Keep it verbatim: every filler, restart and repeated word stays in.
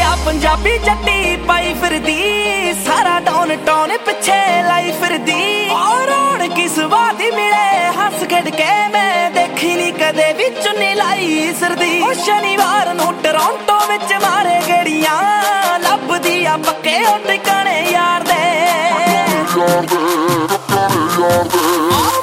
पंजाबी जट्टी पाई फिरदी, सारा town town पिछे लाई फिरदी। और किस बात मिले हस खेड के मैं देखी नी कदे भी चुन्नी लाई सिरदी। शनिवार नू टोरंटो विच मारे गेड़ियां, लभदी आ पक्के ओ ठिकाने यार दे।